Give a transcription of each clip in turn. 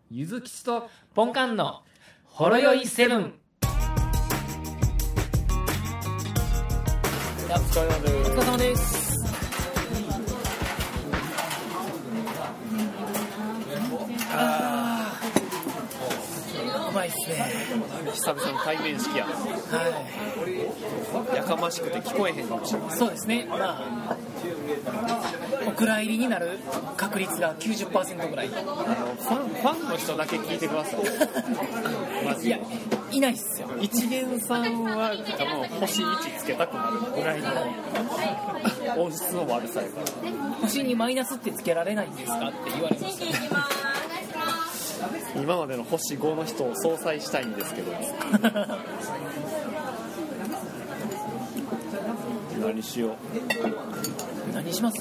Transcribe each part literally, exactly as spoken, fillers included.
ゆずきちとポンカンのほろよいセブン。 お疲れ様です。 お疲れ様です。あーうまいっすね。 久々の対面式や。 はい。 やかましくて聞こえへんかもしれない。 そうですね。まあお蔵入りになる確率が きゅうじゅっパーセント ぐらい。 あのファンファンの人だけ聞いてください。マジいやいないっすよ。 一元さんは多分星いちつけたくなるぐらいの音質の悪さやから。 星にマイナスってつけられないんですかって言われました。 今までの星ごの人を相殺したいんですけど何しよう。 何します？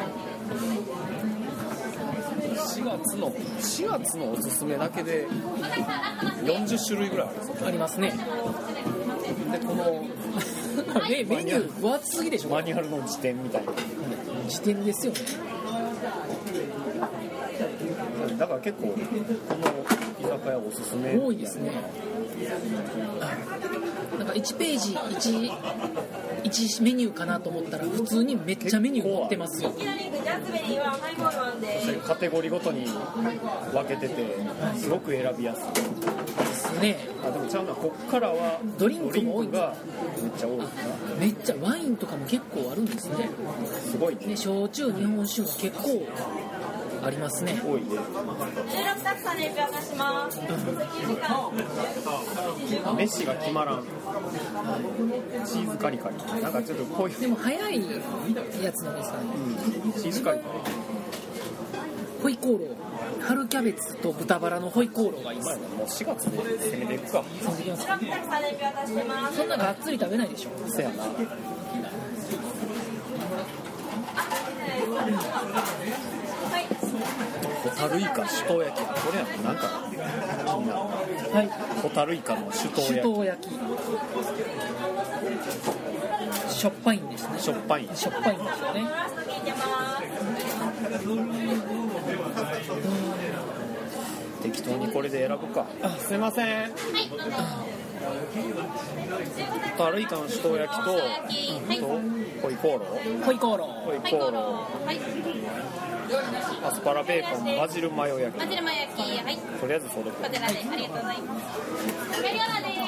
しがつのしがつのおすすめだけでよんじゅっしゅるいぐらいあるんですよ。 ありますね。 でこのメメニュー分厚すぎでしょ。 マニュアルの辞典みたいな辞典ですよね。 だから結構この居酒屋おすすめ多いですね。なんかいちページ 1, 1メニューかなと思ったら普通にめっちゃメニュー載ってますよ。 カテゴリーごとに分けててすごく選びやすいですね。 あでもちゃうな、こっからはドリンクも多いがめっちゃ多いな。 めっちゃワインとかも結構あるんですね。 すごいね。 で焼酎日本酒も結構ありますね。 多いね。 じゅうろくたくさんで表します。 飯が決まらん。チーズカリカリ。なんかちょっとこういう。 でも早いやつなんですかね。 うん、チーズカリカリ。 ホイコーロー、春キャベツと豚バラのホイコーローがいいです。 もうしがつで攻めていくか。 攻めていきますか。そんながっつり食べないでしょ。 せやな。ホタルイカ酒盗焼き、これやもんなんかはい。 ホタルイカの酒盗焼き。 酒盗焼き。しょっぱいんですね。 しょっぱい。 しょっぱいんですよね。 適当にこれで選ぶか。あ、すいません。はい。ホタルイカの酒盗焼きと、うん、とホイコーロー。 ホイコーロー。 ホイコーロー。はい。アスパラベーコンバジルマヨ焼き。 バジルマヨ焼き、はい。 とりあえずそれ。 こちらでありがとうございます。メリオナです。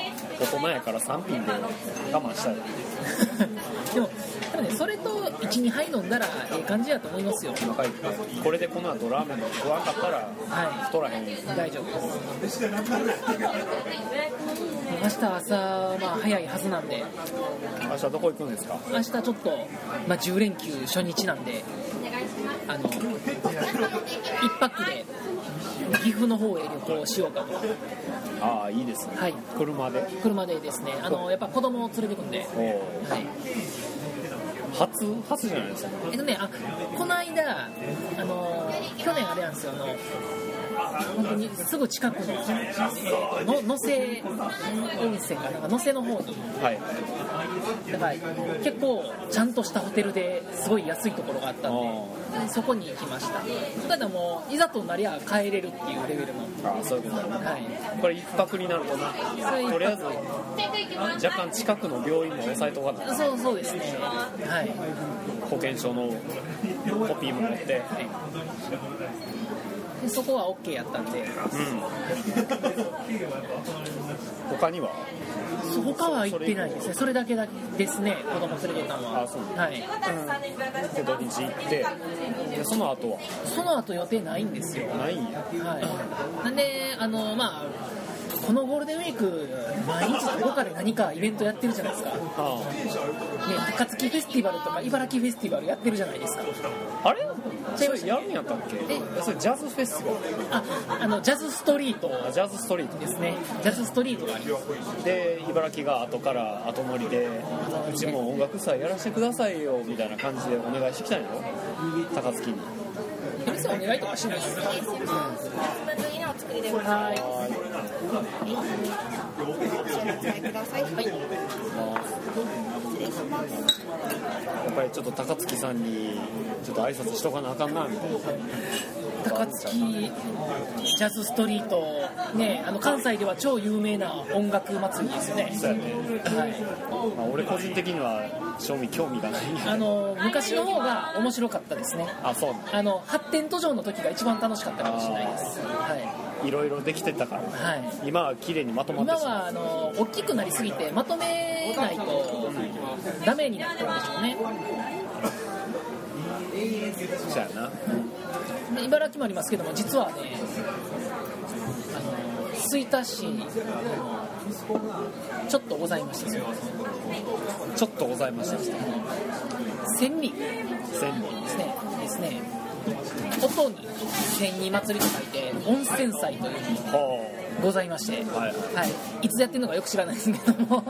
大人やからさん品で我慢したい。 でも、多分ね、それといち、にはい飲んだらええ感じやと思いますよ。 はい。これでこの後ラーメンの食わんかったら、はい、太らへん。 大丈夫です。明日朝、まあ、早いはずなんで。 明日どこ行くんですか？ 明日ちょっと、まあ、じゅう連休初日なんで、あのいっぱくで岐阜の方へ旅行しようかと。 ああ、いいですね。 はい、 車で車でですね。あのやっぱ子供を連れてくんで、はい、 初初じゃないですか。 えっとね、あこの間あの去年あれなんですよ、あの本当にすぐ近くのの能勢温泉がなんか能勢の方に、 はい、 だから結構ちゃんとしたホテルですごい安いところがあったんで、そこに行きました。ただもういざとなりゃ帰れるっていうレベルの。 ああ、そういうことだね。 はい、 これ一泊になるとな、とりあえず若干近くの病院も押さえとかない。 そうそうですね。はい。 保険証のコピーも持って、はい、 でそこは OK やったんで、うん、 他には他は行ってないですね。それだけだですね、子供連れてたのは。 あ、そう、 はい、うん、 で土日行ってでその後はその後予定ないんですよ。 ないんや。 はい、なんであのまあこのゴールデンウィーク毎日どこかで何かイベントやってるじゃないですか。ああ、ね、高槻フェスティバルとか茨城フェスティバルやってるじゃないですか。 あれそれやるんやったっけ？え、それジャズフェスティバル。 あ、あのジャズストリート。 ジャズストリートですね。ジャズストリートがあります。 で茨城が後から後乗りで、うちも音楽祭やらせてくださいよみたいな感じでお願いしてきたんやろ、高槻に。 別にお願いとかしないです。うん、はい。やっぱりちょっと高槻さんにちょっと挨拶しとかなあかんなみたいな。 高槻ジャズストリート、ね、あの関西では超有名な音楽祭りですよね。 そうやね、 はいまあ、俺個人的には正味興味がない。 あの昔の方が面白かったですね。 あ、そうあの発展途上の時が一番楽しかったかもしれないです。はいいろいろできてたから、 はい、 今は綺麗にまとまって今はあの大きくなりすぎてまとめないとダメになってるんでしょうね。 そうやな。 で茨城もありますけども、実はね、あの吹田市ちょっとございました。 ちょっとございました。 千里千里ですね。ですね。音に千里祭りと書いて温泉祭というのがございまして、はいはい、いつやってるのかよく知らないですけども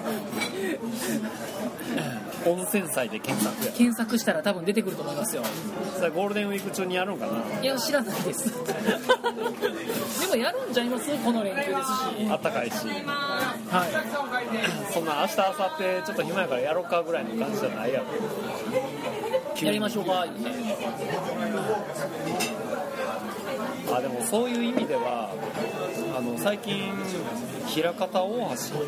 温泉祭で検索や検索したら多分出てくると思いますよ。 それゴールデンウィーク中にやるのかな。 いや知らないですでもやるんちゃいます？この連休ですし、 あったかいし、 はい、 そんな明日明後日ちょっと暇やからやろうかぐらいの感じじゃないやろ。 やりましょうか。 あ、でもそういう意味ではあの最近枚方大橋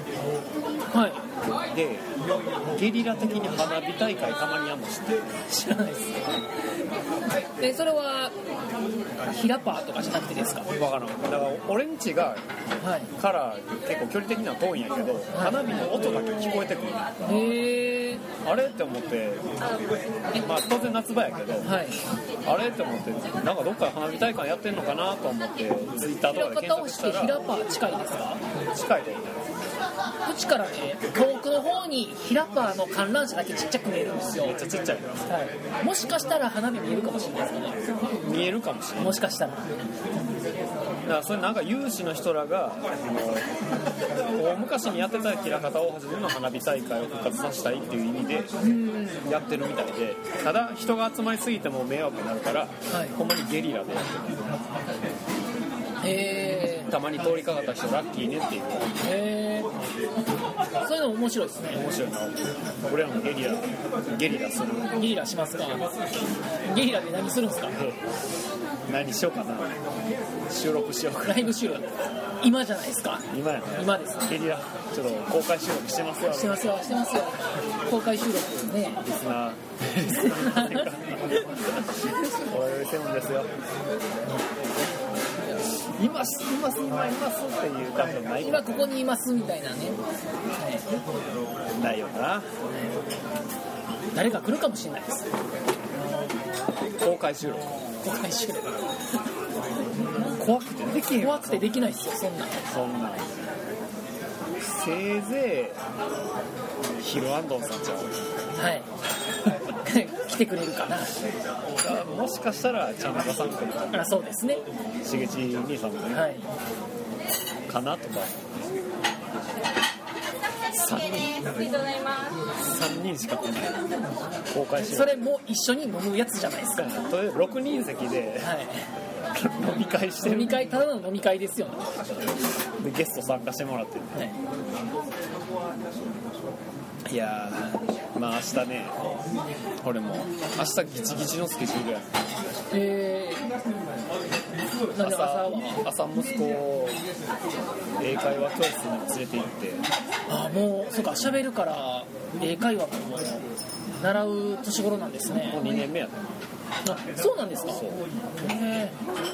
でゲリラ的に花火大会たまにやんの知ってる？ 知らないですでそれはヒラパーとかじゃなくてですか？ 分からん。だから俺んちが、はい、から結構距離的には遠いんやけど、はい、花火の音だけ聞こえてくる。へー、あれって思って、まあ当然夏場やけど、はい、あれって思ってなんかどっか花火大会やってんのかなと思ってツイッターとかで検索したら、 ヒラパー近いですか？ 近いと思う。 うちからね、遠くの方にヒラパーの観覧車だけちっちゃく見えるんですよ。 めっちゃちっちゃい、はい、 もしかしたら花火見えるかもしれないですね。 見えるかもしれない、 もしかしたら。 だからそれなんか有志の人らがあの大昔にやってた枚方大橋での花火大会を復活させたいっていう意味でやってるみたいで、ただ人が集まりすぎても迷惑になるから、はい、ほんまにゲリラでやってる。 へー、 たまに通りかかった人ラッキーねっていう。 へー、そういうの面白いですね。 面白いな。俺らもゲリラゲリラする。 ゲリラしますか？ゲリラで何するんですか？ 何しようかな。収録しようか。 ライブ収録。今じゃないですか？ 今やね。 今です、ね。 ゲリラちょっと公開収録してますよ。 してますよ、してますよ。公開収録ね。 リスナー。リスナー。おいおいセブンですよ。いますいます今いますっていう感じはない。 今ここにいますみたいなね。はい、 ないよな。 誰か来るかもしれないです。 公開収録。 公開収録。 怖くてできへん。 怖くてできないですよ、そんな。 そんな。せいぜいヒルアンドンさんちゃう。 はい。来てくれるかな。 もしかしたらちゃんとさんかあ、そうですね。 しげち兄さんもね、はい、かなとか。さんにんさんにんしか来ない公開し。 それも一緒に飲むやつじゃないですか。 とりあえずろくにん席で、はい、飲み会してる。 飲み会、ただの飲み会ですよね。 でゲスト参加してもらってる、はい、いやー、まあ明日ね、俺も明日ギチギチのスケジュールや。えー、なんで朝は朝息子を英会話教室に連れて行って、 あ、もうそうか、喋るから英会話も習う年頃なんですね。 もうにねんめやね。 あ、そうなんですか。そう。へ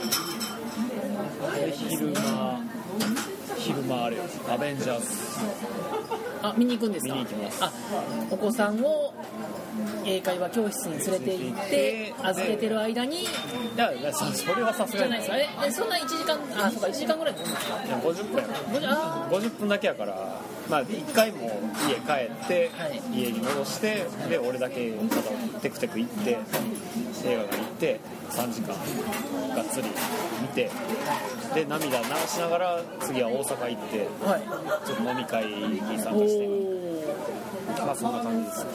ー。で昼間昼間あれよ、アベンジャーズ。 あ、見に行くんですか。 見に行きます。 あ、お子さんを英会話教室に連れて行って預けてる間に。いや、そ, それはさすがにじゃないですか。え、そんないちじかん、あ、そうか、いちじかんぐらい飲むんですか。 いやごじゅっぷんやからごじゅっぷんだけやから、まあいっかいも家帰って、はい、家に戻して、で俺だけただテクテク行って映画館行ってさんじかんがっつり見て、で涙流しながら次は大阪行って、はい、ちょっと飲み会に参加して、まあそんな感じです。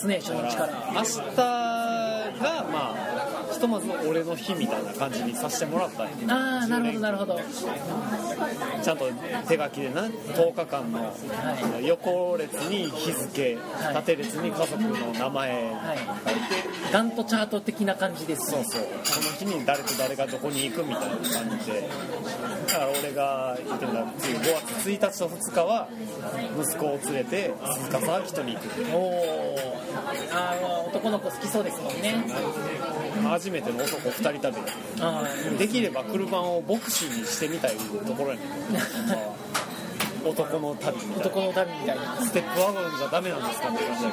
充実してますね、初日から。 明日がまあひとまず俺の日みたいな感じにさせてもらったんや。 ああなるほどなるほど。 ちゃんと手書きでなとおかかんの横列に日付、はい、縦列に家族の名前書いて、はい、 ガントチャート的な感じです。 そうそう、この日に誰と誰がどこに行くみたいな感じで、だから俺が言ってた次ごがつついたちとふつかは息子を連れて鈴鹿サーキットに行く。 おお、あの男の子好きそうですもんね。 初めての男ふたり旅あできれば車をボクシーにしてみたいところやねん男の旅みたいな、 男の旅みたいな、 ステップワゴンじゃダメなんですかって感じだ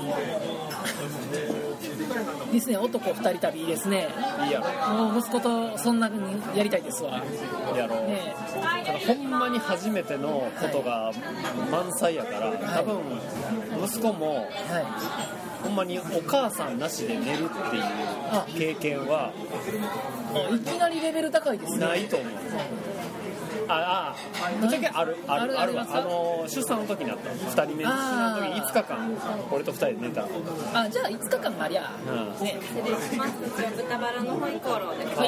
けどですね。男ふたり旅いいですね。 いいやろ、 もう息子とそんなにやりたいですわ。 やろう、ね、ただほんまに初めてのことが満載やから、はい、多分息子も、はい、ほんまにお母さんなしで寝るっていう経験はあいきなりレベル高いですね。 ないと思う。ああ、ぶっちゃけあるあるあるわ。あの出産の時にあったふたりめの出産の時いつかかん俺とふたりで寝た。 あ、じゃあいつかかんありゃ、うん、ね。 失礼します。豚バラのホイコーローです。はい。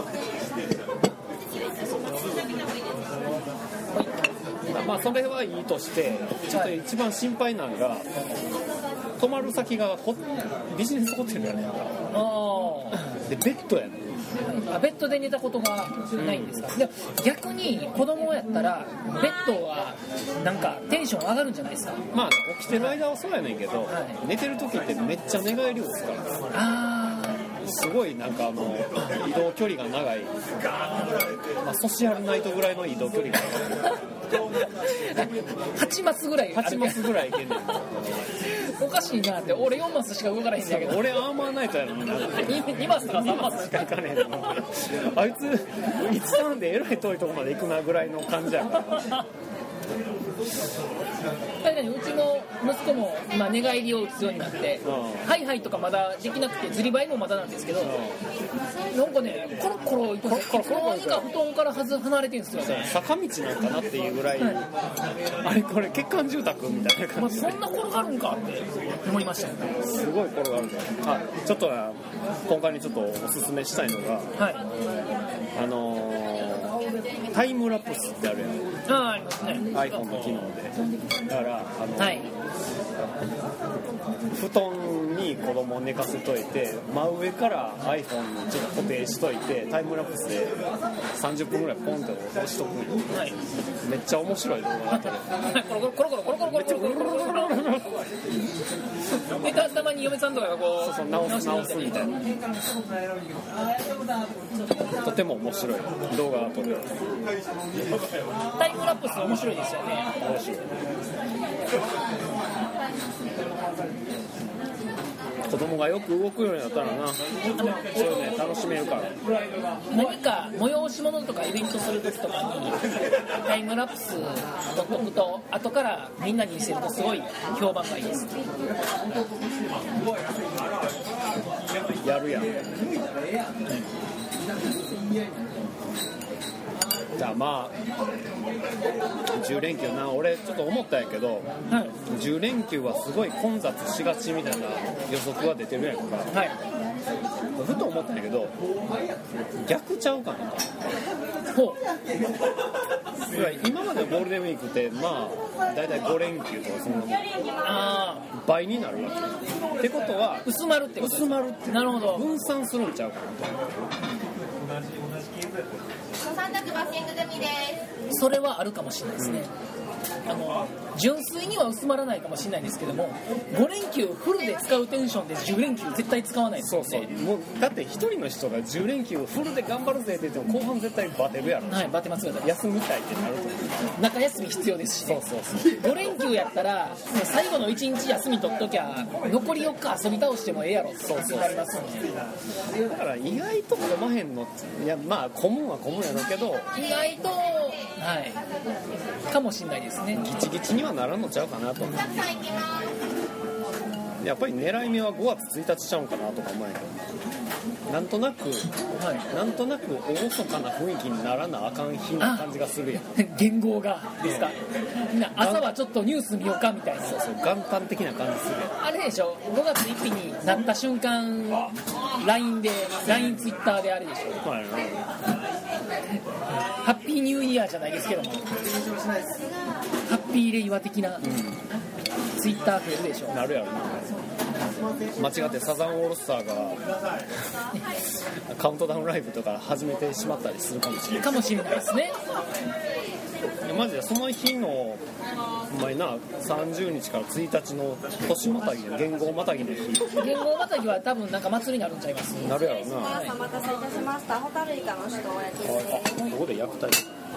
まあそれはいいとして、ちょっと一番心配なのが泊まる先がビジネスホテルやねんか。あでベッドやねん。 あベッドで寝たことがないんですか。で逆に子供やったらベッドはなんかテンション上がるんじゃないですか。 まあ起きてる間はそうやねんけど、はい、寝てる時ってめっちゃ寝返り打つから。あすごいなんかあの移動距離が長い、まあ、ソシャルナイトぐらいの移動距離が長いはちマスぐらいはちマスぐらいいけんねんおかしいなって。俺よんマスしか動かないんだけど。 俺アーマーナイトやのになにマスとかさんマスしか行かねえのあいついつなんでえらい遠いとこまで行くなぐらいの感じやから確かにうちの息子も今寝返りを打つようになって、うん、ハイハイとかまだできなくてずりばいもまだなんですけど、うん、なんかねコロコロいつの間にか布団からはず離れてるんですよね。 坂道なんかなっていうぐらい、はい、あれこれ血管住宅みたいな感じで、 まあ、そんな転がるんかって思いましたね。 すごい転がるんだ。あちょっと今回にちょっとおすすめしたいのが、はい、あのー、タイムラプスってあるやん。 あありますね iPhone の機能で。だからあの、はい、布団に子供を寝かせといて真上から iPhone にちょっと固定しといてタイムラプスでさんじゅっぷんぐらいポンって押しとく、はい、めっちゃ面白い動画だったねコロコロコロコロコロコロコロコロコロコロコロでたまに嫁さんとかがこうそうそう直す直すみたいなとても面白い動画が撮れる。 タイムラプス面白いですよね。 面白い。子供がよく動くようになったらな、そういうね楽しめるから。 何か催し物とかイベントする時とかにタイムラプス撮っとくと後からみんなに見せるとすごい評判がいいです。 やるやん。じゃあまあじゅう連休な、俺ちょっと思ったんやけど、はい、じゅう連休はすごい混雑しがちみたいな予測が出てるやんか、はい、ふと思ったんやけど逆ちゃうかなと。今までゴールデンウィークってまあだいたいご連休とかそのあ倍になるわけってことは薄まるってこと薄まるって。 なるほど。 分散するんちゃうかなと。 三択バッシング組です。 それはあるかもしれないですね、うん、あの純粋には薄まらないかもしれないですけどもご連休フルで使うテンションでじゅう連休絶対使わないですよね。 そうそうもうだって一人の人がじゅう連休フルで頑張るぜって言っても後半絶対バテるやろ。 はいバテますよ。 休みたいってなると中休み必要ですし、ね、そうそうそうご連休やったら最後のいちにち休み取っときゃ残りよっか遊び倒してもええやろってなりますね。 だから意外と混まへんの。いやまあ混むは混むやろうけど意外とはいかもしれないですね。 ギチギチにはならんのちゃうかなと思う。 やっぱり狙い目はごがつついたちちゃうんかなとか思うんやけど、なんとなく、はい、なんとなく厳かな雰囲気にならなあかん日な感じがするやん。 言語がですか、みんな朝はちょっとニュース見ようかみたいな。 そうそう、元旦的な感じするやん。 あれでしょ、ごがつついたちになった瞬間 ライン で ライン ツイッターであれでしょ、はい、ハッピーニューイヤーじゃないですけども、ハッピーレイワ的な、うん、ツイッター増えるでしょ。 なるやろな。間違ってサザンオールスターがカウントダウンライブとか始めてしまったりするかもしれないかもしれないですね。 いやマジでその日のお前なさんじゅうにちからついたちの年またぎの元号またぎの日、 元号またぎは多分なんか祭りになるんちゃいます。 なるやろな。 はい、お待たせいたしました。ホタルイカの人お焼きです。 ここで焼くタイプ。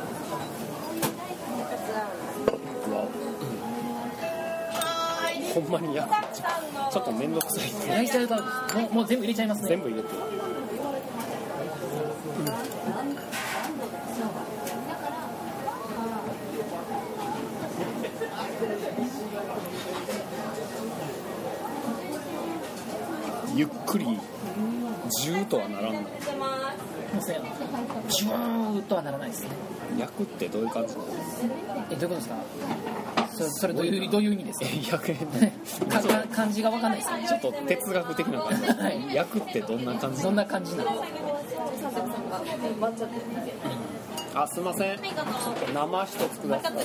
ほんまに焼く。ちょっと面倒くさい。 焼いちゃうともう、もう全部入れちゃいますね。 全部入れて。ゆっくりジューとはならんの。 ジューとはならないですね。 焼くってどういう感じなの？ え、どういうことですか？そ, それどういうどういう意味ですか？ 焼くかか漢字が分かんないですね。 ちょっと哲学的な感じ、はい、焼くってどんな感じ？ どんな感じなの？ あ、すいません、生一つください。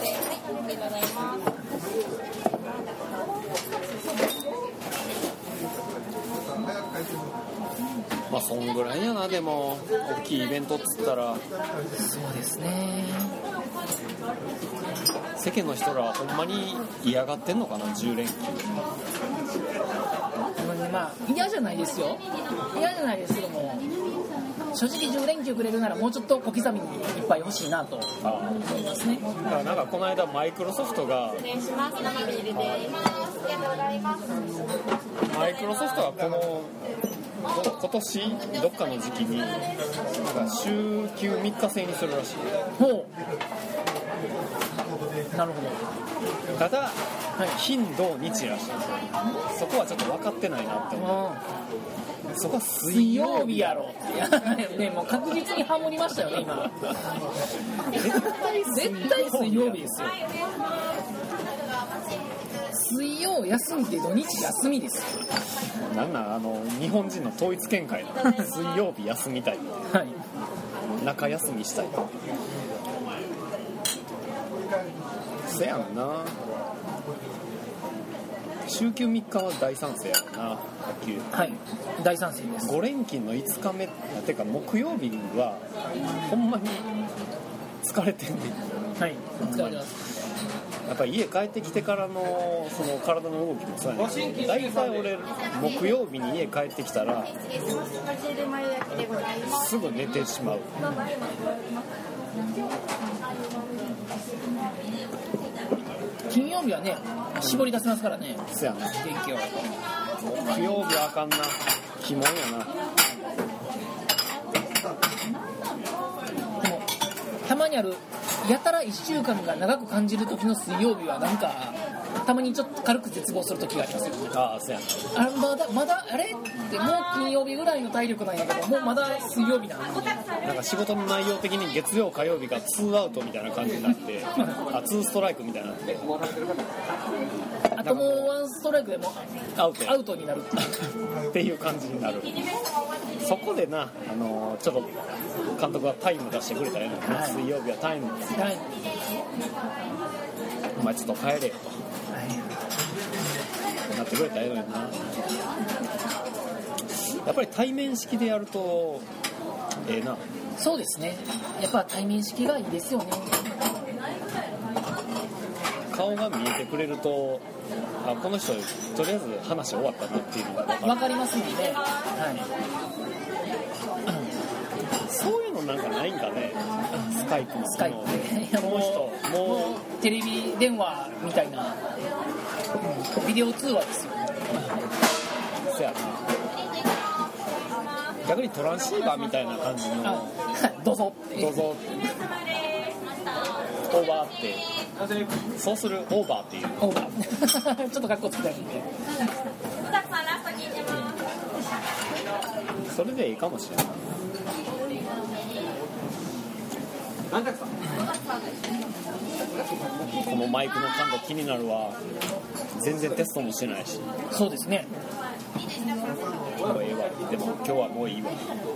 まあそんぐらいやな。でも大きいイベントっつったら。 そうですね。 世間の人らはほんまに嫌がってんのかな、じゅう連休。 まあ嫌じゃないですよ。嫌じゃないですけども、正直じゅう連休くれるならもうちょっと小刻みにいっぱい欲しいなと思いますね。 だからなんかこの間マイクロソフトが失礼します。生ビールでーす。ありがとうございます。 マイクロソフトはこの今年どっかの時期になんか週休みっか制にするらしい。 ほう。なるほど。 ただ、はい、金土日らしい。そこはちょっと分かってないなって思う。そこは水曜日やろ。ね、もう確実にハモりましたよね今。絶対絶対水曜日ですよ。水曜休みで土日休みですよ。なんなんあの日本人の統一見解の水曜日休みたい、はい、中休みしたい。せやんな。週休みっかは大賛成やろな。はっきり言う。はい、大賛成です。ご連勤のいつかめてか木曜日はほんまに疲れてんねん。はい、疲れてます。やっぱり家帰ってきてからのその体の動きもそうやね。大体俺木曜日に家帰ってきたらすぐ寝てしまう。金曜日はね絞り出せますからね。そうやな。元気を。木曜日はあかんな。鬼門やな。でもたまにあるやたらいっしゅうかんが長く感じる時の水曜日はなんかたまにちょっと軽く絶望する時がありますよね。ああ、そうやな。あ、まだまだあれってもう金曜日ぐらいの体力なんやけどもうまだ水曜日なのに。なんか仕事の内容的に月曜火曜日がツーアウトみたいな感じになってあツーストライクみたいになってあともうワンストライクでもアウトアウトになるっていう感じになる。そこでな、あのー、ちょっと監督がタイム出してくれたよね、はい、水曜日はタイム、はい、お前ちょっと帰れよと、はい、なってくれたらええのにな。やっぱり対面式でやるとええな。そうですね、やっぱ対面式がいいですよね。顔が見えてくれるとあこの人とりあえず話終わったなっていうのが分かりますもんね、はい、そういうのなんかないんかね。スカイプのスカイプでもう人もうテレビ電話みたいな、うん、ビデオ通話ですよ。そやな。逆にトランシーバーみたいな感じのどうぞどうぞオーバーってそうするオーバーっていうオーバーちょっと格好つけたいんでそれでいいかもしれない。このマイクの感度気になるわ。全然テストもしてないし。 そうですね。 もういいわ。でも今日はもういいわ。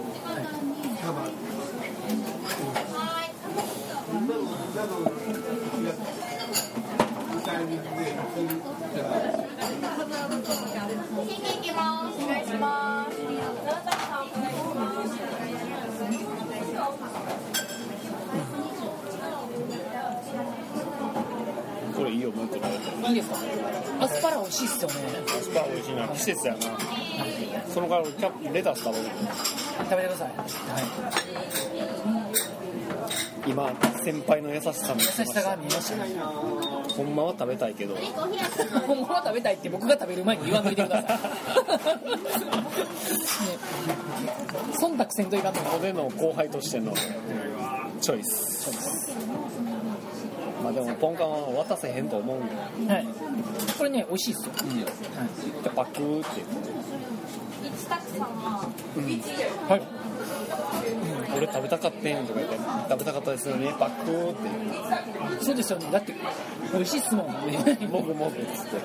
これいいよ、もう一個食べて。 いいですか。アスパラ美味しいっすよね。 アスパラ美味しいな。季節やな。その代わりキャップレタス食べる。 食べてください。はい。 今先輩の優しさも優しさが見えましたね。 ほんまは食べたいけどほんまは食べたいって僕が食べる前に言わんといてください、ね、忖度せんといかんのここでの後輩としてのチョイス。まあでもポンカンは渡せへんと思うんで、 はい、これね美味しいっすよ、うん、はい、 でパクーって一択さんは、 うん、はい、 うん、俺食べたかってんとか言って食べたかったですよねパクーって。 そうですよね、だって美味しいっすもんねもぐもぐっつって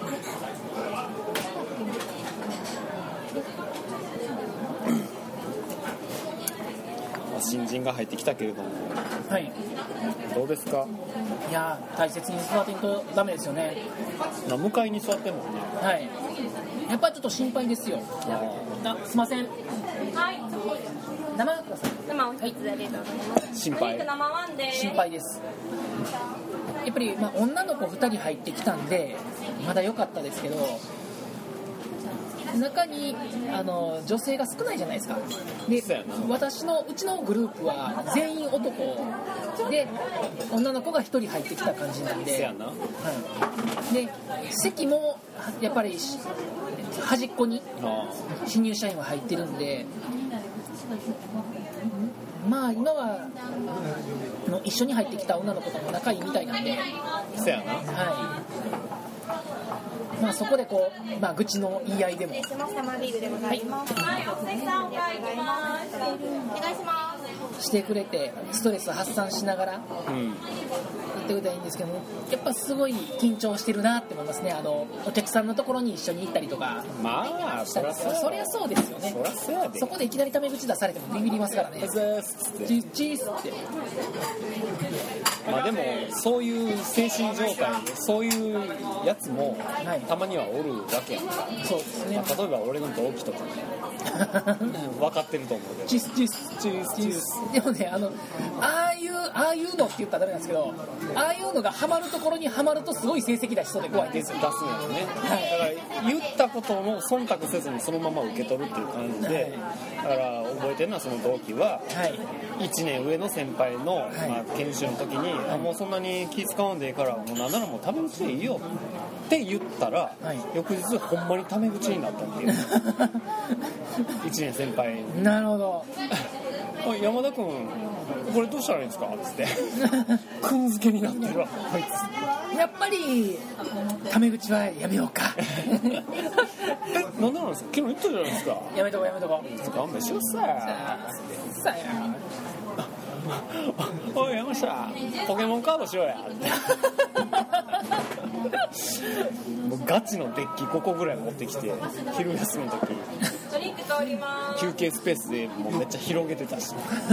新人が入ってきたけれども、 はい、 どうですか。 いや大切に育てんとダメですよね。 な向かいに座ってんもんね。 はい、やっぱりちょっと心配ですよ。あ、すいません。 はい、 生ください。 生お一つありがとうございます。 心配。 生ワンで心配です。やっぱり、まあ、女の子ふたり入ってきたんでまだ良かったですけど、中にあの女性が少ないじゃないですか。で、私のうちのグループは全員男で女の子がひとり入ってきた感じなんで、 せやな、 はい、で席もやっぱり端っこに新入社員は入ってるんで、まあ今はの一緒に入ってきた女の子とも仲いいみたいなんで、 せやな、 はい、まあそこでこう、まあ、愚痴の言い合いでも、はい、してくれてストレス発散しながら、うん、やってくれたらいいんですけども、やっぱすごい緊張してるなって思いますね。あのお客さんのところに一緒に行ったりとか、 まあそりゃそう、 そりゃそうですよね。 そりゃそうやで。 そこでいきなりタメ口出されてもビビりますからね。チチースってまあでもそういう精神状態、そういうやつもたまにはおるわけやんか。 そうですね、 まあ、例えば俺の同期とか分かってると思うけど、 チスチスチスチスでもね、あのああいうああいうのって言ったらダメなんですけど、ああいうのがハマるところにハマるとすごい成績出しそうで怖いんですよ。 出すんやろね、はい、だから言ったことも忖度せずにそのまま受け取るっていう感じで、はい、だから覚えてるのはその同期は、はい、いちねん上の先輩の、はい、まあ、研修の時に、はい、あもうそんなに気使うんでいいからもうなんならもうタメ口でいいよって言ったら、はい、翌日ほんまにタメ口になったっていういちねん先輩。 なるほど山田君これどうしたらいいんですかっつってくんづけになってるわこいつ。 やっぱりタメ口はやめようかえ、なんでなんですか、昨日言ったじゃないですか。 やめとこうやめとこう、 勘弁してくださいさあおい山下ポケモンカードしようやってもうガチのデッキごこぐらい持ってきて昼休みの時休憩スペースでもうめっちゃ広げてたし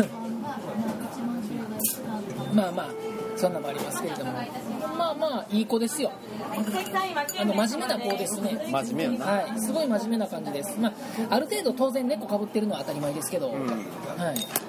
まあまあそんなもありますけれども、まあまあいい子ですよ。あの真面目な子ですね。 真面目やな、 はい、すごい真面目な感じです。まあある程度当然猫かぶってるのは当たり前ですけど、うん、はい、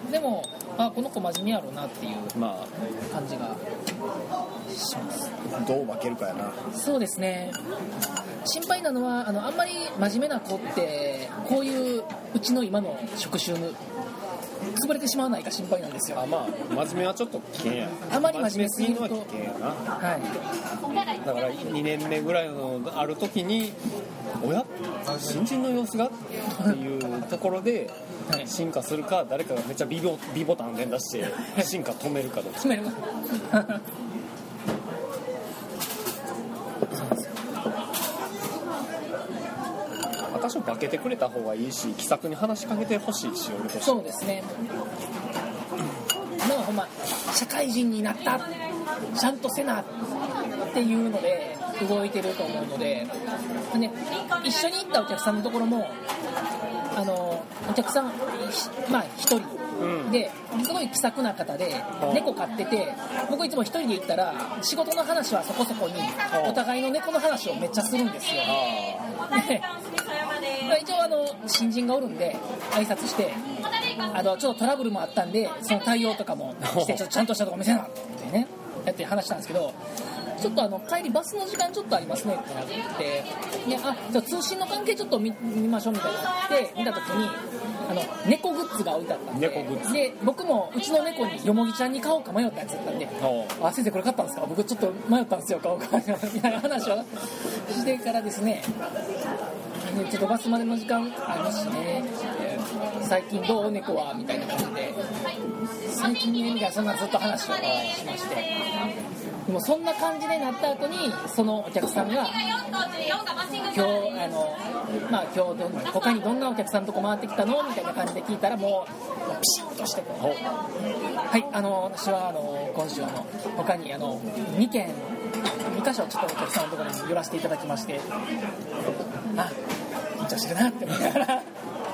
でもあこの子真面目やろうなっていう感じがします。 まあ、どう分けるかやな。 そうですね。心配なのはあのあんまり真面目な子ってこういううちの今の職種潰れてしまわないか心配なんですよ。 あ、まあ真面目はちょっと危険や。 あまり真面目すぎると真面目すぎるのは危険やな、 はい、 だからにねんめぐらいのある時におや新人の様子がっていうところで進化するか、誰かがめっちゃ B ボ、B ボタン連打して進化止めるかどっち止めるか確少化けてくれた方がいいし、気さくに話しかけてほしいし、俺として。 そうですね。今はほんま社会人になったちゃんとせなっていうので動いてると思うので、ね、一緒に行ったお客さんのところもあのお客さんまあ一人ですごい気さくな方で猫飼ってて、僕いつも一人で行ったら仕事の話はそこそこにお互いの猫の話をめっちゃするんですよ。で一応あの新人がおるんで挨拶して、あのちょっとトラブルもあったんでその対応とかもしてちょっとちゃんとしたとこ見せなってねやって話したんですけど、ちょっとあの帰りバスの時間ちょっとありますねってなって、であじゃあ通信の関係ちょっと 見, 見ましょうみたいになって見た時にあの猫グッズが置いてあったんで、 猫グッズで僕もうちの猫によもぎちゃんに買おうか迷ったやつだったんで、あ先生これ買ったんですか、僕ちょっと迷ったんですよ買おうかみたいな話をしてからですね、ちょっとバスまでの時間ありますしね、最近どう猫はみたいな感じで最近ねみたいなそんなずっと話をしまして、でもそんな感じになった後にそのお客さんが今日あのまあ今日どん他にどんなお客さんとこ回ってきたのみたいな感じで聞いたら、もうピシッとしてこうはいあの私はあの今週あの他にあのにけんにかしょちょっとお客さんのところに寄らせていただきまして、あ緊張してるなって思いながら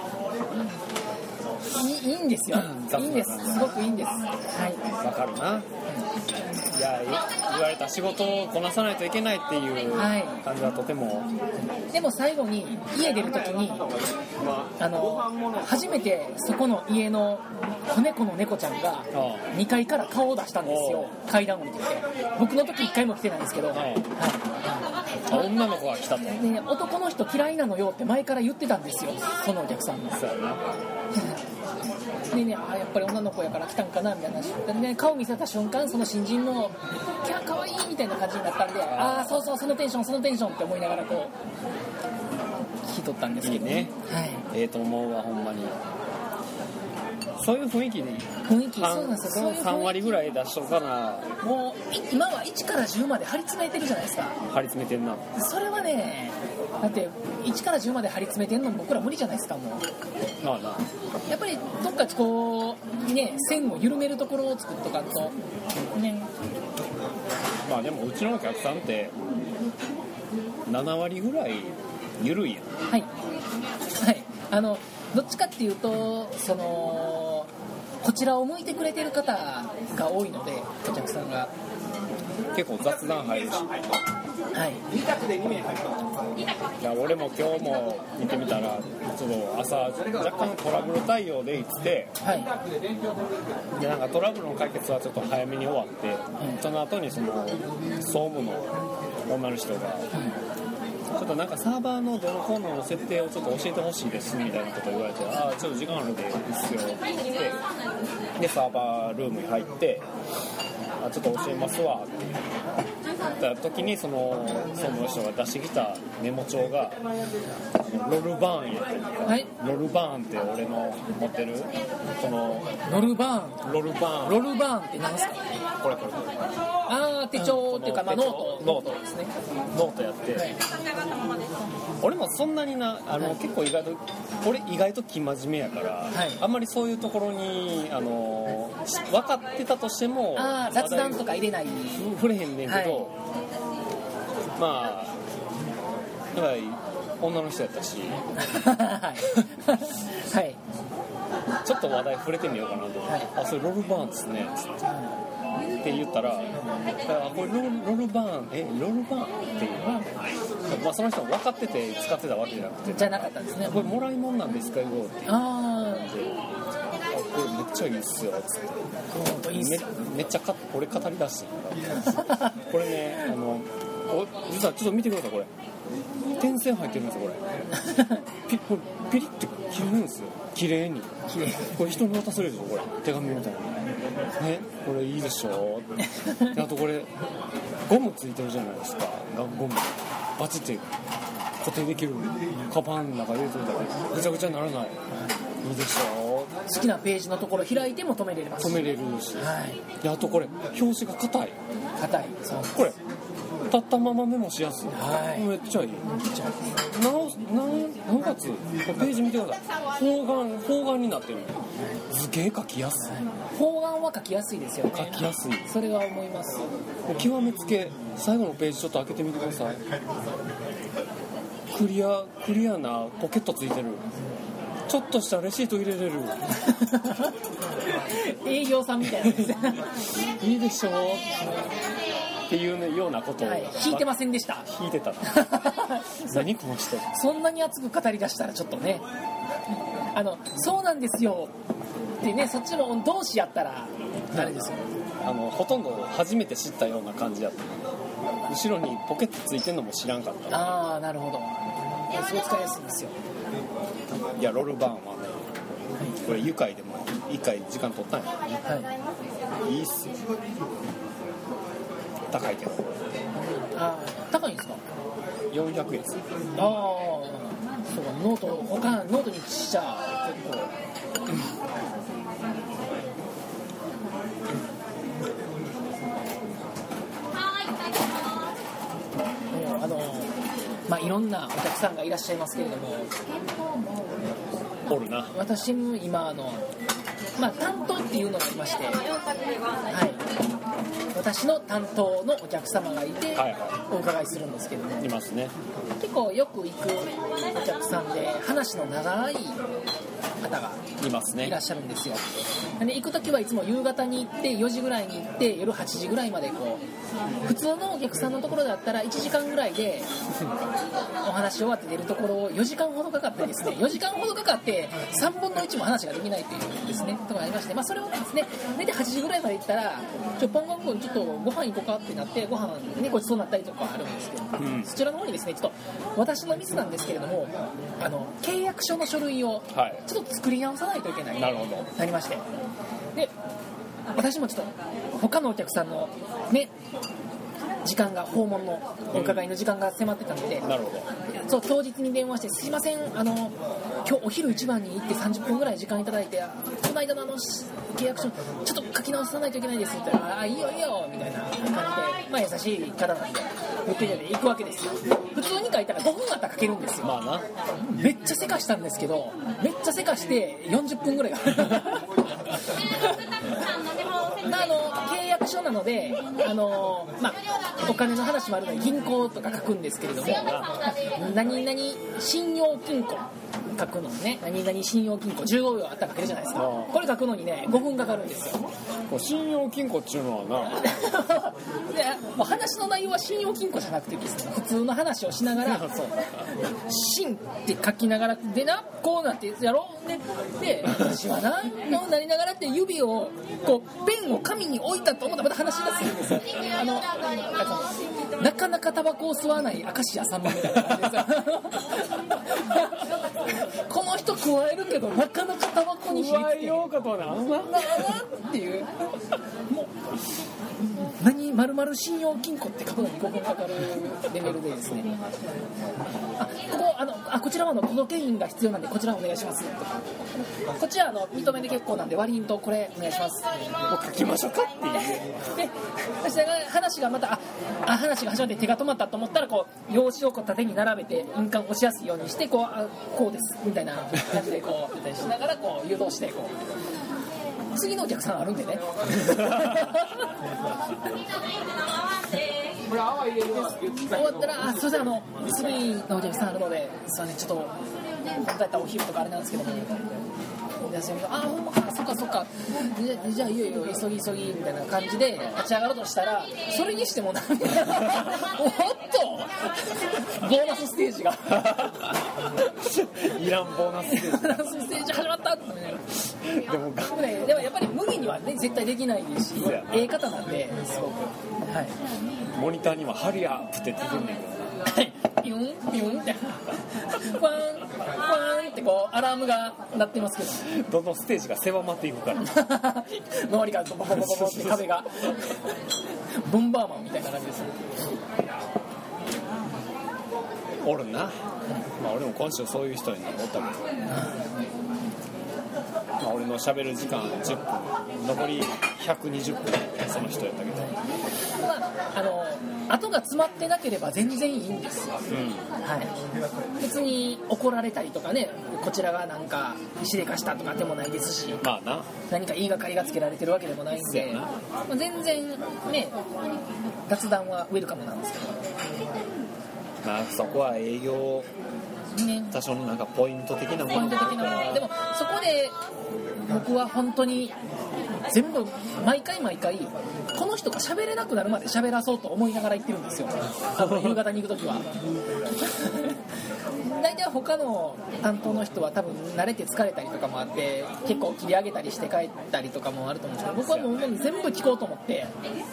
い, いいんですよ、いいんです、すごくいいんです。はいわかるな。いや言われた仕事をこなさないといけないっていう感じはとても、はい、 でも最後に家出るときにあの初めてそこの家の子猫の猫ちゃんがにかいから顔を出したんですよ、階段を見てて。僕の時いっかいも来てないんですけど、はいはい、 女の子が来たと、 ね、男の人嫌いなのよって前から言ってたんですよ、そのお客さんが。 そうやなでね、あやっぱり女の子やから来たんかなみたいな話で、ね、顔見せた瞬間その新人のキャーかわいいみたいな感じになったんで、ああそうそうそのテンションそのテンションって思いながらこう聞き取ったんですけど、 いいね、はい、ええと思うわほんまに。そういう雰囲気でいい雰囲気、そうなんですよ。 さんわりぐらい出しとかな。 もう今はいちからじゅうまで張り詰めてるじゃないですか。 張り詰めてんな。 それはね、だっていちからじゅうまで張り詰めてんの僕ら無理じゃないですか。もうまあな、 やっぱりどっかこうね線を緩めるところを作っとかんとね。 まあでもうちのお客さんってななわりぐらい緩いやん。 はいはいあのどっちかっていうとそのこちらを向いてくれてる方が多いので、お客さんが結構雑談入るし、 はい、 いや俺も今日も見てみたらちょっと朝若干トラブル対応で行って、はい、でなんかトラブルの解決はちょっと早めに終わって、うん、その後にその総務の女の人が、うん、ちょっとなんかサーバーのどのコーナーの設定をちょっと教えてほしいですみたいなことを言われて、ああちょっと時間あるんでいいっすよって言って、でサーバールームに入って、あちょっと教えますわって言った時にその総務の人が出してきたメモ帳がロルバーンやって、はい、ロルバーンって俺の持ってるこのロルバーンロルバーンロルバーンって何ですか？ これこれこれああ手帳っていうか、まあ、ノートノートですね。ノートやって、はい、俺もそんなになあの、はい、結構意外と俺意外と生真面目やから、はい、あんまりそういうところにあの分かってたとしてもあ雑談とか入れない触れへんねんけど、はい、まあやっぱり女の人やったしはい、はい、 ちょっと話題触れてみようかなと、はい、あそれロルバーンですねつって、うん、って言ったら、あこれロ ル, ロルバーンえロルバーンっていう、まあ、その人も分かってて使ってたわけじゃなくてじゃなかったんですね。 これもらいもんなんですかよってあこれめっちゃいいっすよつってめ, めっちゃか俺語り出してるからこれねあの実はちょっと見てください。これ点線入ってるんですよ。これ ピ, これピリッて切れるんですよ。綺麗にこれ人に渡せるでしょ。これ手紙みたいなね。これいいでしょあとこれゴムついてるじゃないですか。ゴムバチって固定できるカバンの中入れておいたらぐちゃぐちゃにならない。いいでしょ。 好きなページのところ開いても止めれますし止めれるし、はい、であとこれ表紙が硬い硬いそうこれ立ったままメモしやすい、 はい、 めっちゃいい。 めっちゃいい。 直すなん何月ページ見てください。方眼方眼になってる。図形書きやすい。 方眼は書きやすいですよね。 書きやすい。 それは思います。 極めつけ最後のページちょっと開けてみてください。クリアクリアなポケットついてる。ちょっとしたレシート入れれる。 営業さんみたいなですね。 いいでしょうっていう、ね、ようなことを、 はい、引いてませんでした。 引いてた。何この人。 そんなに熱く語り出したらちょっとね、あのそうなんですよってね、そっちの同士やったらあれですよ。 あのほとんど初めて知ったような感じやった。後ろにポケットついてんのも知らんかった。 ああ、なるほど。すごい使いやすいんですよ。 いやロルバーンはね、これ愉快でもいっかい時間取ったんや。 はい。 いいっすよ。高いけど。 ああ、高いんですか。 よんひゃくえんです。 ああ、そうか。ノート他ノートにしちゃ結構。あのまあいろんなお客さんがいらっしゃいますけれども、 おるな。 私も今あのまあ担当っていうのがいまして、はい、私の担当のお客様がいてお伺いするんですけども、 いますね。 結構よく行くお客さんで話の長い方がいますね。 いらっしゃるんですよ。で行くときはいつも夕方に行ってよじぐらいに行って夜はちじぐらいまでこう、普通のお客さんのところだったらいちじかんぐらいでお話終わって出るところをよじかんほどかかってですね、よじかんほどかかってさんぶんのいちも話ができないというですねところがありまして、まあ、それをですね大体はちじぐらいまで行ったらちょポンゴン君ちょっとご飯行こうかってなってご飯ねごちそうになったりとかあるんですけど、うん、そちらの方にですねちょっと私のミスなんですけれども、あの契約書の書類をちょっと作り直さないといけない、 なるほどなりまして、で私もちょっと他のお客さんのね時間が訪問のお伺いの時間が迫ってたので、 なるほど。 そう当日に電話してすいません、あの今日お昼一番に行ってさんじゅっぷんぐらい時間いただいて、この間のあの契約書ちょっと書き直さないといけないですって言ったら、あいいよいいよみたいな感じで、まあ優しい方なんで言ってて行くわけですよ。普通に書いたらごふんあったら書けるんですよ。 まあな。 めっちゃせかしたんですけど、めっちゃせかしてよんじゅっぷんぐらいがあの契約書なので、あの、まあ、お金の話もあるので銀行とか書くんですけれども、何々信用金庫書くのね、何々信用金庫じゅうごびょうあったら書けるじゃないですか。これ書くのにねごふんかかるんですよ。 信用金庫っていうのはなでもう話の内容は信用金庫じゃなくてですね、普通の話をしながら信って書きながらでな、こうなってやろうねで、私はなのなりながらって指をこうペンを紙に置いたと思ったらまた話し出すんですよ。あのなかなかタバコを吸わない明石家さんまみたいな感じですよこの人加えるけどなかなかタバコに火つけようかとはなんなっていうもう何丸々信用金庫って書くのにごふんかかるレベルでですね、あここあのあこちらはあの届け印が必要なんでこちらお願いしますとか、こっちはあの認めで結構なんで割り印とこれお願いしますもう書きましょうかっていうでそして話がまたああ話が始まって手が止まったと思ったらこう用紙をこう縦に並べて印鑑押しやすいようにしてこうあこうですみたいな感じでこうしながらこう誘導してこう次のお客さんあるんでね終わったらあすいませんあの次のお客さんあるのですいませんちょっと本当だったらお昼とかあれなんですけどもあほんまかそっかそっかじゃじゃあいいよいいよ急ぎ急ぎみたいな感じで立ち上がろうとしたらそれにしてもなんかおっとボーナスステージがいらんボーナスステージボーナスステージ始まったってでもでもやっぱり無理には、ね、絶対できないですしええ方なんですごく、はい、 モニターにはハリアップって出てるんだけどピュンピュンってファンファンってこうアラームが鳴ってますけどどんどんステージが狭まっていくから周りからボボボボボボって壁がボンバーマンみたいな感じですねおるな、まあ、俺も今週そういう人におったけど、まあ、俺の喋る時間じゅっぷん残りひゃくにじゅっぷんその人やったけど、 まあ、あの後が詰まってなければ全然いいんですよ、 うんはい、別に怒られたりとかね、こちらがなんかしでかしたとかでもないですし、 まあな何か言いがかりがつけられてるわけでもないんで、 そうやな、 まあ、全然ね雑談はウェルカムなんですけど、 まあそこは営業ね、 多少のなんかポイント的なものポイント的なものでもそこで僕は本当に全部毎回毎回この人が喋れなくなるまで喋らそうと思いながら行ってるんですよ、あの夕方に行くときは大体他の担当の人は多分慣れて疲れたりとかもあって結構切り上げたりして帰ったりとかもあると思うんですけど、僕はもう全部聞こうと思って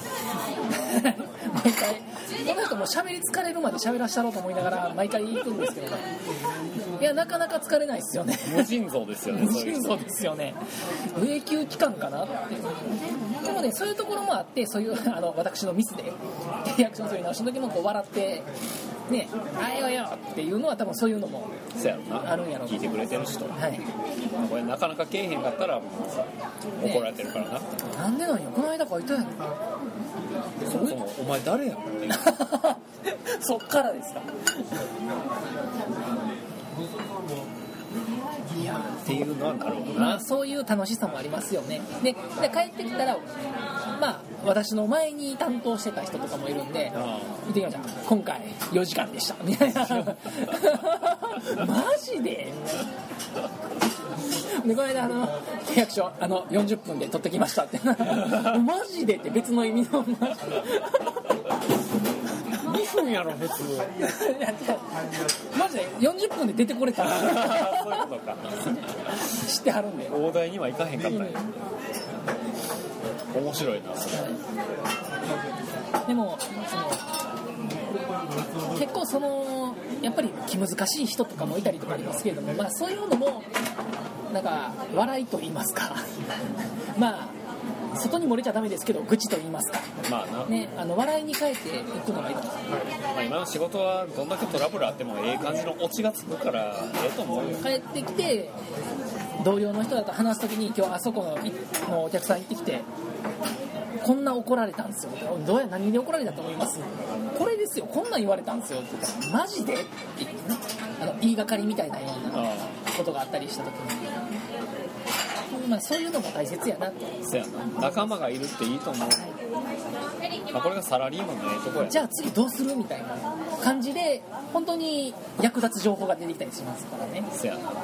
毎回この人も喋り疲れるまで喋らしたろうと思いながら毎回行くんですけどね、いやなかなか疲れないですよね。 無尽蔵ですよね無尽蔵ですよね。永久期間かなってでもね、そういうところもあって、そういうあの私のミスでリアクションする直しの時もこう笑ってね、あいよよっていうのは多分そういうのもそうやろな、 あるんやろ聞いてくれてる人、 はい、 これなかなかけえへんかったらもう怒られてるからな、 ね、なんでなんや、この間書いたやんそもそもお前誰やっていうそっからですかいやっていうのはなるほどな、 まあ、そういう楽しさもありますよね。で、で帰ってきたら、まあ、私の前に担当してた人とかもいるんで、 あ見てみましょう、今回よじかんでしたみたいなマジででこの間あの契約書あのよんじゅっぷんで取ってきましたってマジでって別の意味のマジにふんやろ普通マジでよんじゅっぷんで出てこれたそういうことか知ってはるんで大台にはいかへんかったんや面白いなでもその結構そのやっぱり気難しい人とかもいたりとかありますけれども、まあ、そういうのもなんか笑いと言いますかまあ外に漏れちゃダメですけど愚痴と言いますか、 まあな、 ね、あの笑いに変えていくのがいいと思います。 まあ、今の仕事はどんだけトラブルあってもええ感じのオチがつくからええと思うよ。 帰ってきて同僚の人だと話すときに今日あそこ の, のお客さん行ってきてこんな怒られたんですよ、どうや何で怒られたと思います、これですよ、こんなん言われたんですよって言ったらマジでって言ってね、あの言いがかりみたいなようなことがあったりしたときに、まあ、そういうのも大切やなと。 そうやな、仲間がいるっていいと思う、まあ、これがサラリーマンのええとこや。 じゃあ次どうするみたいな感じで本当に役立つ情報が出てきたりしますからね。 そうやな、 はい、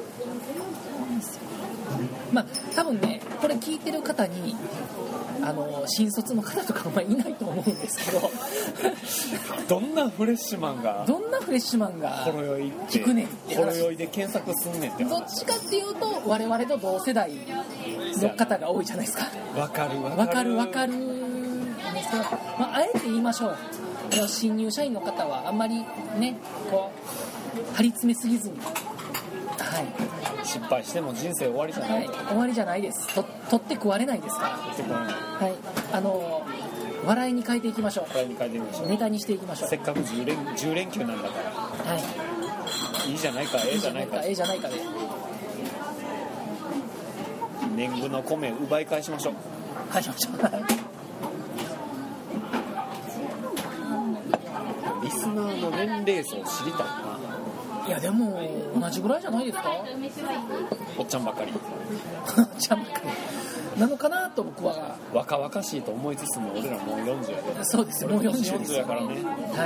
まあ多分ねこれ聞いてる方にあの新卒の方とかはいないと思うんですけどどんなフレッシュマンがどんなフレッシュマンがほろ酔いって聞くねんってほろ話、 酔いで検索すんねんってどっちかっていうと我々と同世代の方が多いじゃないですか。 わかるわわかるわかるんですけど、まあ、あえて言いましょう、あの新入社員の方はあんまりねこう張り詰めすぎずに、はい失敗しても人生終わりじゃない、 はい、終わりじゃないです。と取って食われないですから、 ってこのはい、あの笑いに変えていきましょこれに変えてみましょう、 う。 ネタにしていきましょう。 せっかくじゅう連、じゅう連休なんだからはい、 いいじゃないか、ええじゃないか、 ええじゃないかで年貢の米奪い返しましょう。 返しましょうリスナーの年齢層知りたいな。 いやでも同じぐらいじゃないですかおっちゃんばっかりちゃんなのかなと僕は。 若々しいと思いつつも俺らもうよんじゅうやで。 そうですよ、もうよんじゅうですよんじゅうやからね。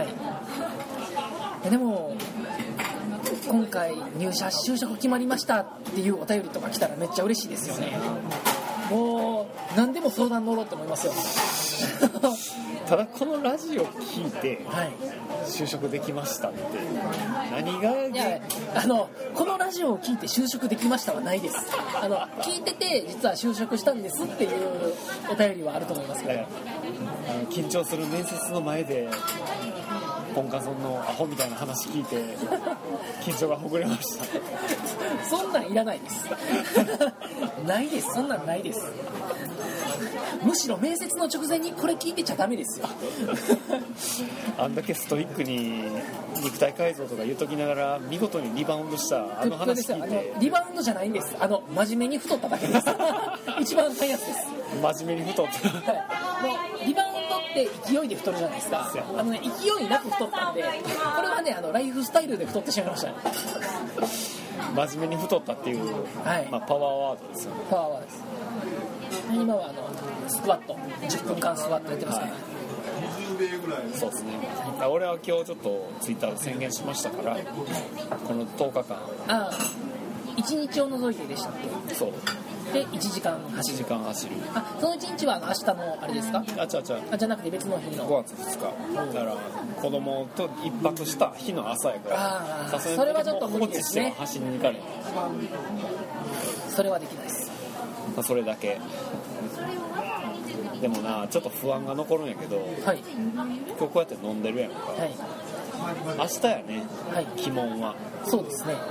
はい。でも今回入社就職決まりましたっていうお便りとか来たらめっちゃ嬉しいですよね。もう何でも相談乗ろうと思いますよただこのラジオ聞いてはい就職できましたって何がいやあのこのラジオを聞いて就職できましたはないです。あの聞いてて実は就職したんですっていうお便りはあると思いますけど、 あの緊張する面接の前でポンカソンのアホみたいな話聞いて緊張がほぐれましたそんなんいらないですないです、そんなんないです。むしろ面接の直前にこれ聞いてちゃダメですよあんだけストイックに肉体改造とか言うときながら見事にリバウンドしたあの話聞いて、 あのリバウンドじゃないんです。あの真面目に太っただけです一番赤いやつです真面目に太ってはい、もうリバウンドって勢いで太るじゃないですか。あの、ね、勢いなく太ったんで、これはねあのライフスタイルで太ってしまいましたね。 真面目に太ったっていう、 はい、 まあ、パワーワードですよね。 パワーワードです。今はあのスクワットじゅっぷんかんスクワットやってますから、はい、 そうですね。俺は今日ちょっとツイッターで宣言しましたから、このとおかかん、 ああいちにちを除いてでしたっけ。 そうでいちじかん走る。 いちじかん走る。 あ、そのいちにちはあの明日のあれですか。 あ、ちゃちゃあ、じゃなくて別の日のごがつふつか、だから子供と一泊した日の朝やから、 ああ、 さすがにそれはちょっと無理ですね。 放置しては走りに行かれる。 それはできないです。 まあ、それだけ。でもな、ちょっと不安が残るんやけど、 はい、 今日こうやって飲んでるやんか、 はい、 明日やね、 はい、 鬼門は。 そうですね。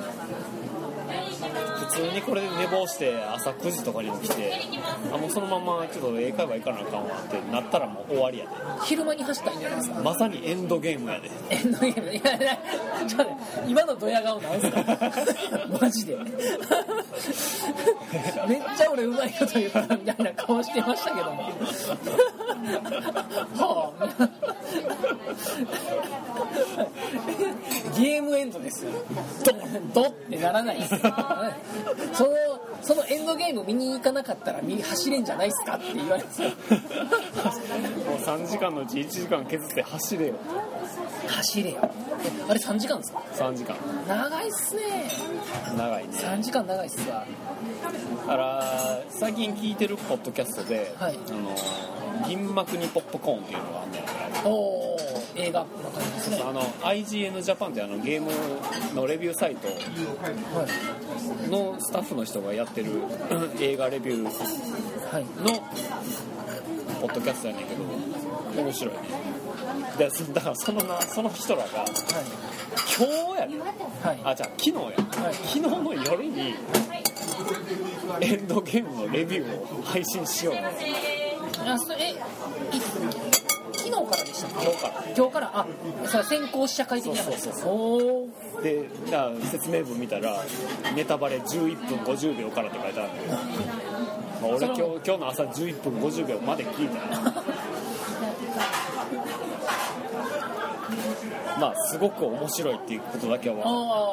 普通にこれで寝坊して朝くじとかに起きて、あ、もうそのままちょっと英会話行かなあかんわってなったらもう終わりやで。 昼間に走ったらいいんじゃないですか。 まさにエンドゲームやで。 エンドゲーム。いやいや、ちょっとね、今のドヤ顔なんすかマジでめっちゃ俺うまいこと言ったみたいな顔してましたけどもはあゲームエンドですよ。ドドってならないです。そのそのエンドゲーム見に行かなかったら走れんじゃないですかって言われてもうさんじかんのうちいちじかん削って走れよ。 走れよ。あれさんじかんですか。 さんじかん。 長いっすね。 長いね。 さんじかん長いっすわ。 だから最近聞いてるポッドキャストで、はい、あの銀幕にポップコーンっていうのがあんねん。 おー、映画の感じですね。 あの アイジーエヌ ジャパンってあのゲームのレビューサイトのスタッフの人がやってる映画レビューのポッドキャストやねんけど、面白いね。でだからそのなその人らが、はい、今日やね、はい、あじゃあ昨日や、はい、昨日の夜にエンドゲームのレビューを配信しようね。 あそえい昨日からでした今日から今日からあそれは先行試写会的な。 そうそうそうでだから説明文見たらネタバレじゅういっぷんごじゅうびょうからって書いてあるんだけど、まあ、俺今日今日の朝じゅういっぷんごじゅうびょうまで聞いたまあすごく面白いっていうことだけは。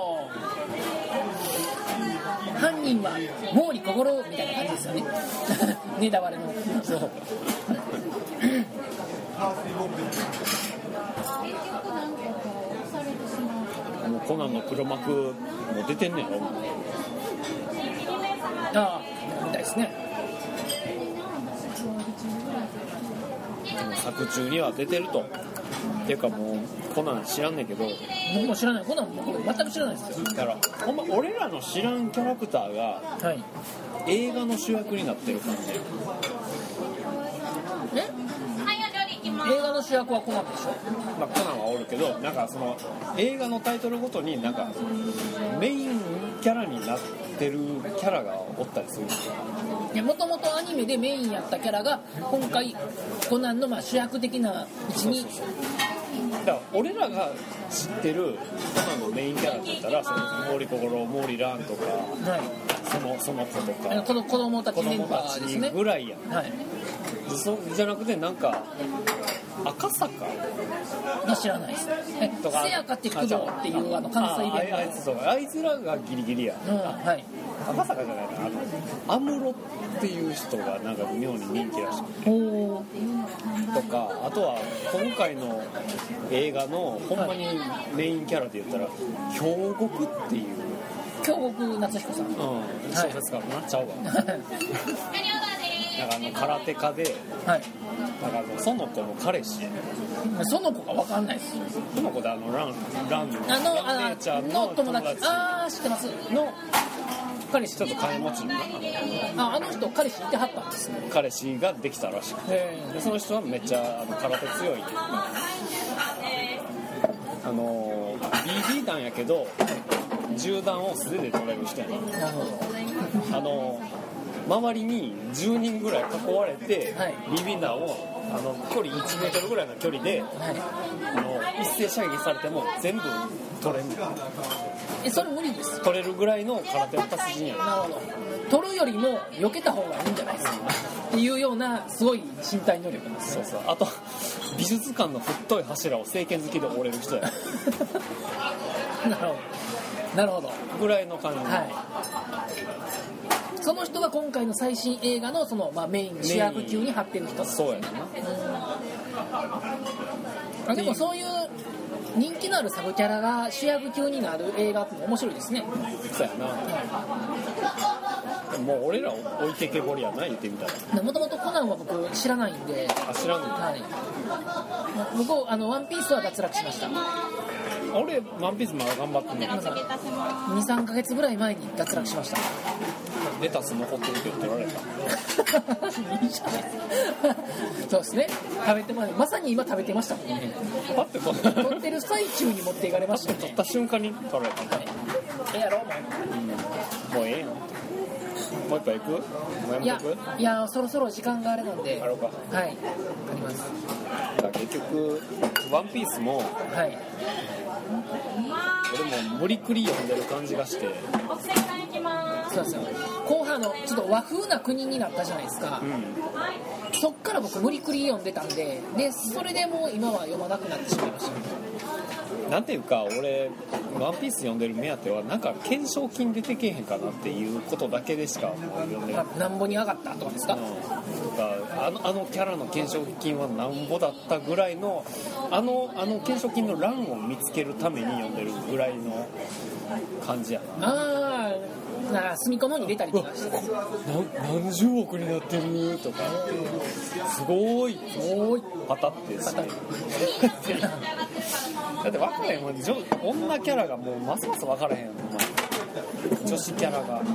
犯人は毛利小五郎みたいな感じですよねネタバレの。そうもうコナンの黒幕も出てんねんろ。 ああみたいですね。 作中には出てると。っていうかもうコナン知らんねんけど、 僕も知らない。コナンも僕全く知らないですよ。 だからほんま俺らの知らんキャラクターが、はい、映画の主役になってる感じ。 え映画の主役はコナンでしょ。 まあ、コナンはおるけど、なんかその映画のタイトルごとになんかメインキャラになってるキャラがおったりする。 もともとアニメでメインやったキャラが今回コナンのまあ主役的な位置に。そうそうそう。 だから俺らが知ってるコナンのメインキャラって言ったら、その毛利小五郎、毛利蘭とか、はい、そのその子とか、 この子供たちメンバーですね。 ぐらいやん。はい。そじゃなくてなんか赤坂が知らないです。え、せやかって工藤っていうあの関西弁があいつとかあいつらがギリギリや。うん、はい。赤坂じゃないかな。あの安室っていう人がなんか妙に人気らしい。ほー。とかあとは今回の映画のほんまにメインキャラで言ったら京極っていう。 京極夏彦さん。うん。 小説家になっちゃうわ。なんかあの空手家で、はい、なんかあのその子の彼氏。 その子が分かんないです。 その子であのランランのあのあ姉ちゃんの友達。ああ知ってます。の彼氏ちょっと金持ちの。 ああの人彼氏いてはったんですね。 彼氏ができたらしくて、でその人はめっちゃあの空手強い。あの ビービー 弾やけど銃弾を素手で取れる人やな。なるほど。あの周りにじゅうにんぐらい囲われて、はい、ビービー弾をあの距離いちメートルぐらいの距離で、はい、あの一斉射撃されても全部取れる。 えそれ無理です。 取れるぐらいの空手の達人やな。 なるほど。取るよりも避けた方がいいんじゃないですか。 っていうようなすごい身体能力なんですよ。 そうそう。あと美術館の太い柱を正拳突きで折れる人やなるほどなるほどぐらいの感じ、 はい、その人が今回の最新映画のその、まあ、メイン主役級に張ってる人。 そうやねんな。 あでもそういう人気のあるサブキャラが主役級になる映画って面白いですね。 そうやな、でももう俺ら置いてけぼりやない言ってみたら。 もともとコナンは僕知らないんで。 あ、知らんの、 はい、僕あのワンピースは脱落しました。 俺ワンピースまだ頑張ってんねん。 にさんかげつぐらい前に脱落しました。 レタス残ってるけど取られたいいじゃないそうですね、食べてままさに今食べてましたもんね。 だってこ撮ってる最中に持っていかれましたね。 取った瞬間に取られた、はい、 ええやろもう、 うん、もうええやん。もう一杯行く？もうやめとく？ いや、いやそろそろ時間があれなんで。 あろうか。 はい、あります。 だから結局ワンピースも、 はい、 俺も無理くり読んでる感じがして。 そうですよ。後半のちょっと和風な国になったじゃないですか、うん、そっから僕無理くり読んでたんで、でそれでもう今は読まなくなってしまいました。 なんていうか俺ワンピース読んでる目当てはなんか懸賞金出てけえへんかなっていうことだけでしか読んでない。 なんぼに上がったとかですか、うん、 とかあの、あのキャラの懸賞金はなんぼだったぐらいのあの、あの懸賞金の欄を見つけるために読んでるぐらいの感じやな。 ああ、な隅っこの方に出たりとかして何十億になってるとかすごいパタってしてだって分からへんもん、女キャラがもうますます分からへんよ、女子キャラが分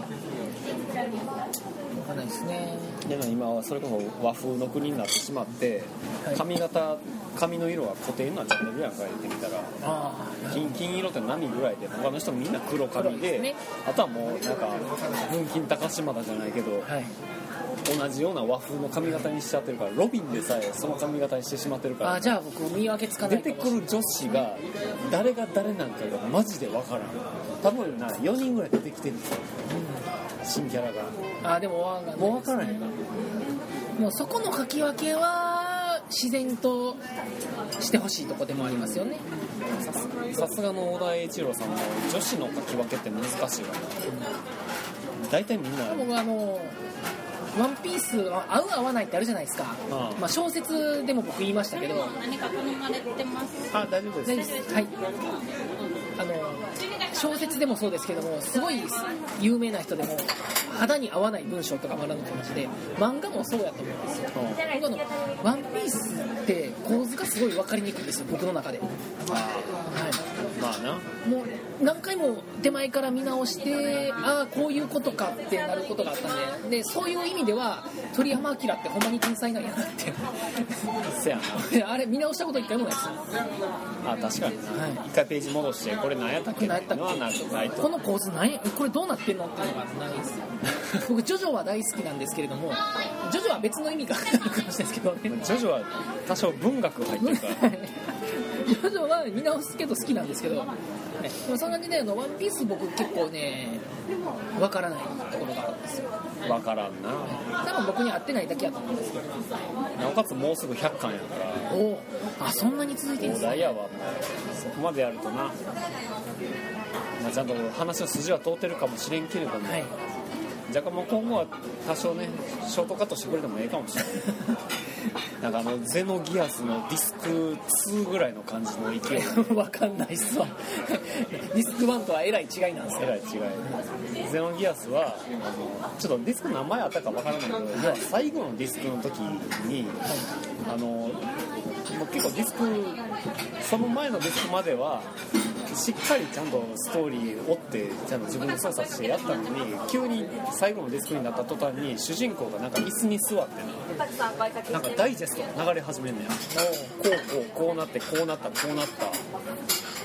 かんないですね。 でも今はそれこそ和風の国になってしまって髪型、髪の色は固定になっちゃってるやんか言ってみたら、あ金金色って何ぐらいで他の人みんな黒髪で、ね、あとはもうなんか文金高島田じゃないけど、はい、同じような和風の髪型にしちゃってるから、ロビンでさえその髪型にしてしまってるから、 あじゃあ僕見分けつかない。 出てくる女子が誰が誰なんかがマジで分からん。多分なよにんぐらい出てきてるんですよ、うん、新キャラが。 あでももう分からへんな。 もうそこの書き分けは自然としてほしいとこでもありますよね。 さすがの小田栄一郎さんも女子の書き分けって難しいわな。大体みんな僕あのワンピースは合う合わないってあるじゃないですか、ああまあ、小説でも僕言いましたけど。 何か頼まれてます？ あ大丈夫です。 大丈夫です。はい。あの小説でもそうですけども、すごい有名な人でも肌に合わない文章とかもあるのと同じで、漫画もそうやと思うんですよ。僕のワンピースって構図がすごい分かりにくいんですよ、僕の中で。 あはいまあな、 もう何回も手前から見直して、ああこういうことかってなることがあったんで、でそういう意味では鳥山明ってほんまに天才なんやなってせやなあれ見直したこと一回もないですよ。 あ確かにな、はい、一回ページ戻してこれ何やったっけ、何やったっけ、 この構図何や、これどうなってんのっていうのがないですよ僕ジョジョは大好きなんですけれども、ジョジョは別の意味があるかもしれないですけどね。 ジョジョは多少文学入ってるからジョジョは見直すけど好きなんですけど、ね、でもそんな時代のワンピース僕結構ね分からないところがあるんですよ。 分からんな。 多分僕に合ってないだけやと思うんですけど、 なおかつもうすぐひゃっかんやから。 おあそんなに続いてるんですか。 大台やわもうそこまでやるとな、まあ、ちゃんと話の筋は通ってるかもしれんけれども、はい、若干もう今後は多少ねショートカットしてくれてもいいかもしれないなんかあのゼノギアスのディスクツーぐらいの感じの勢いわかんないっすわディスクワンとはえらい違いなんですよ。 えらい違い。ゼノギアスはあのちょっとディスクの名前あったかわからないけど、要は最後のディスクの時に、はい、あのもう結構ディスクその前のディスクまではしっかりちゃんとストーリーを追ってちゃんと自分で操作してやったのに、急に最後のディスクになった途端に主人公がなんか椅子に座ってね、なんかダイジェストが流れ始めんねや。こうこうこうなってこうなったこうなった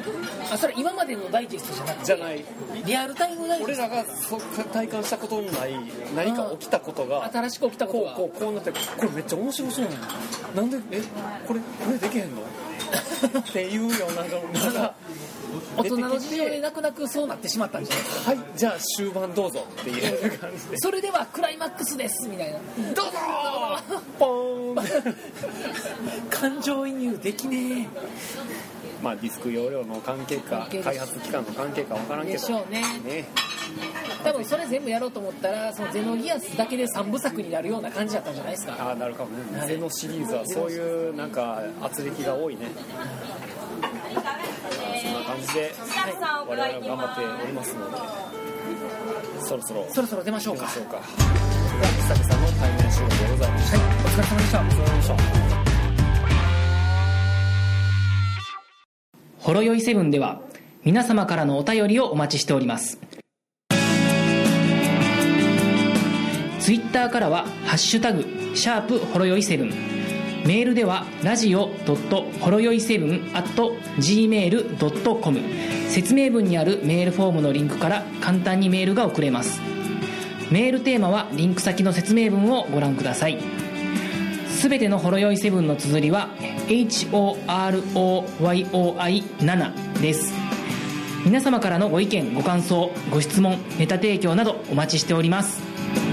あ、それ今までのダイジェストじゃなくてじゃないリアルタイムダイジェスト。 俺らがそ体感したことのない何か起きたことが新しく起きたことがこうこうこうなって、これめっちゃ面白そうなのなんでえこれこれできへんのっていうようなのが大人の事情で泣く泣くそうなってしまったんじゃないですか。 はいじゃあ終盤どうぞっていう感じでそれではクライマックスですみたいな。 どうぞーポーン感情移入できねまあディスク容量の関係か関係開発期間の関係か分からんけどでしょうね。 ね多分それ全部やろうと思ったらそのゼノギアスだけでさんぶさくになるような感じだったんじゃないですか。 ああなるかもね、 はい、 ゼノシリーズはそういうなんか圧力が多いね。そんな感じで、はい、我々は頑張っておりますのでそろそろそろそろ出ましょうか。 出ましょうか。久々の対面収録でございました。 はい、お疲れ様でした。 お疲れ様でした。 ほろよいセブンでは皆様からのお便りをお待ちしております。ツイッターからはハッシュタグシャープほろよいセブン、メールではラジオドットほろよいセブンアットジーメールドットコム、説明文にあるメールフォームのリンクから簡単にメールが送れます。メールテーマはリンク先の説明文をご覧ください。すべてのほろよいセブンの綴りは エイチオーアールオーワイオーアイセブン です。皆様からのご意見ご感想ご質問ネタ提供などお待ちしております。